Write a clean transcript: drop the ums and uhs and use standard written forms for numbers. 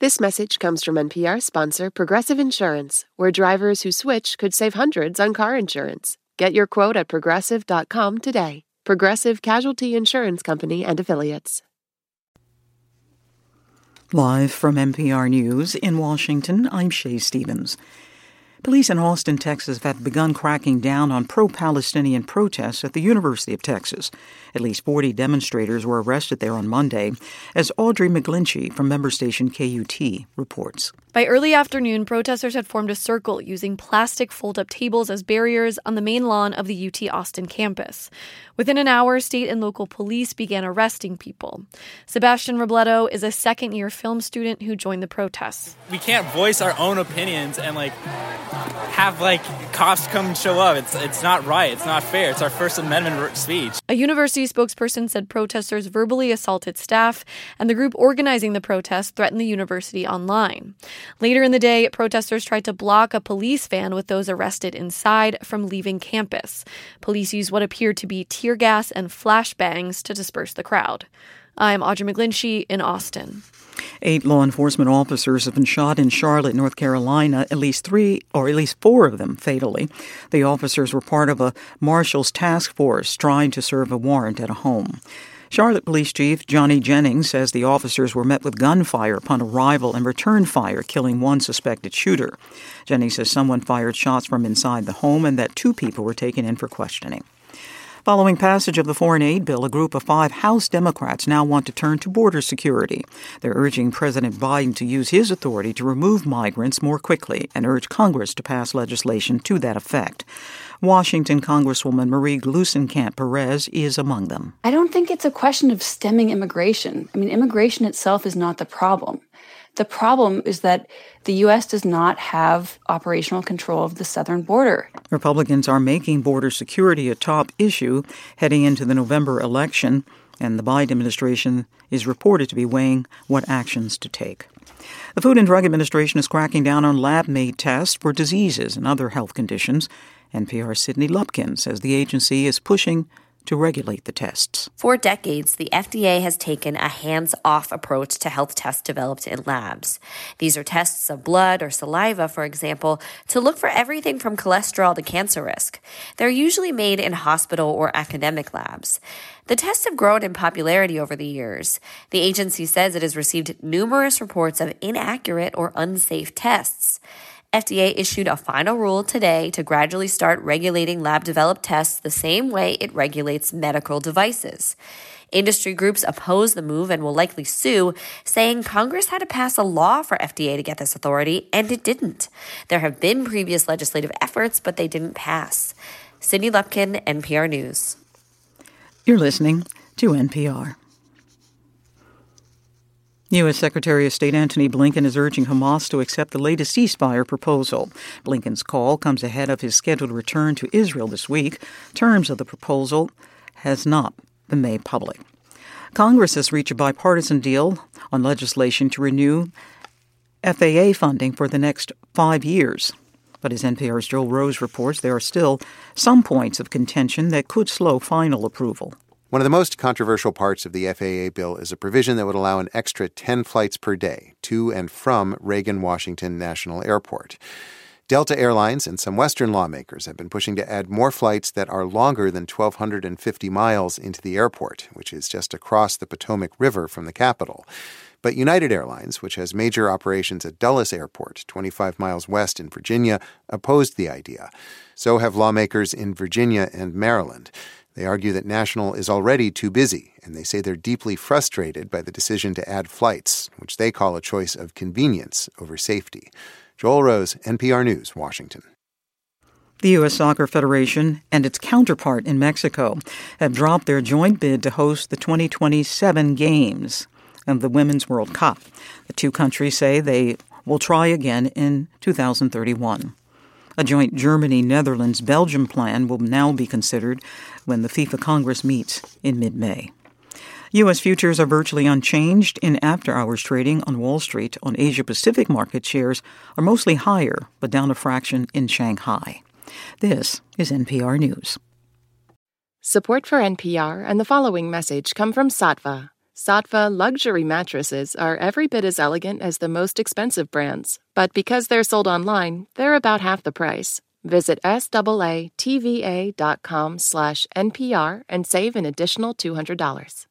This message comes from NPR sponsor Progressive Insurance, where drivers who switch could save hundreds on car insurance. Get your quote at progressive.com today. Progressive Casualty Insurance Company and Affiliates. Live from NPR News in Washington, I'm Shay Stevens. Police in Austin, Texas have begun cracking down on pro-Palestinian protests at the University of Texas. At least 40 demonstrators were arrested there on Monday, as Audrey McGlinchey from member station KUT reports. By early afternoon, protesters had formed a circle using plastic fold-up tables as barriers on the main lawn of the UT Austin campus. Within an hour, state and local police began arresting people. Sebastian Robledo is a second-year film student who joined the protests. We can't voice our own opinions and have cops come and show up. It's not right. It's not fair. It's our First Amendment speech. A university spokesperson said protesters verbally assaulted staff, and the group organizing the protest threatened the university online. Later in the day, protesters tried to block a police van with those arrested inside from leaving campus. Police used what appeared to be tear gas and flashbangs to disperse the crowd. I'm Audrey McGlinchey in Austin. 8 law enforcement officers have been shot in Charlotte, North Carolina, at least 4 of them fatally. The officers were part of a marshal's task force trying to serve a warrant at a home. Charlotte Police Chief Johnny Jennings says the officers were met with gunfire upon arrival and returned fire, killing one suspected shooter. Jennings says someone fired shots from inside the home and that 2 people were taken in for questioning. Following passage of the foreign aid bill, a group of 5 House Democrats now want to turn to border security. They're urging President Biden to use his authority to remove migrants more quickly and urge Congress to pass legislation to that effect. Washington Congresswoman Marie Gluesenkamp Perez is among them. I don't think it's a question of stemming immigration. Immigration itself is not the problem. The problem is that the U.S. does not have operational control of the southern border. Republicans are making border security a top issue heading into the November election, and the Biden administration is reported to be weighing what actions to take. The Food and Drug Administration is cracking down on lab-made tests for diseases and other health conditions. NPR's Sydney Lupkin says the agency is pushing to regulate the tests. For decades, the FDA has taken a hands-off approach to health tests developed in labs. These are tests of blood or saliva, for example, to look for everything from cholesterol to cancer risk. They're usually made in hospital or academic labs. The tests have grown in popularity over the years. The agency says it has received numerous reports of inaccurate or unsafe tests. FDA issued a final rule today to gradually start regulating lab-developed tests the same way it regulates medical devices. Industry groups oppose the move and will likely sue, saying Congress had to pass a law for FDA to get this authority, and it didn't. There have been previous legislative efforts, but they didn't pass. Sydney Lupkin, NPR News. You're listening to NPR. U.S. Secretary of State Antony Blinken is urging Hamas to accept the latest ceasefire proposal. Blinken's call comes ahead of his scheduled return to Israel this week. Terms of the proposal has not been made public. Congress has reached a bipartisan deal on legislation to renew FAA funding for the next 5 years. But as NPR's Joel Rose reports, there are still some points of contention that could slow final approval. One of the most controversial parts of the FAA bill is a provision that would allow an extra 10 flights per day to and from Reagan-Washington National Airport. Delta Airlines and some Western lawmakers have been pushing to add more flights that are longer than 1,250 miles into the airport, which is just across the Potomac River from the capital. But United Airlines, which has major operations at Dulles Airport, 25 miles west in Virginia, opposed the idea. So have lawmakers in Virginia and Maryland. They argue that National is already too busy, and they say they're deeply frustrated by the decision to add flights, which they call a choice of convenience over safety. Joel Rose, NPR News, Washington. The U.S. Soccer Federation and its counterpart in Mexico have dropped their joint bid to host the 2027 Games of the Women's World Cup. The 2 countries say they will try again in 2031. A joint Germany-Netherlands-Belgium plan will now be considered when the FIFA Congress meets in mid-May. U.S. futures are virtually unchanged in after-hours trading on Wall Street. On Asia-Pacific market shares are mostly higher, but down a fraction in Shanghai. This is NPR News. Support for NPR and the following message come from Sattva. Saatva luxury mattresses are every bit as elegant as the most expensive brands, but because they're sold online, they're about half the price. Visit SAATVA.com/NPR and save an additional $200.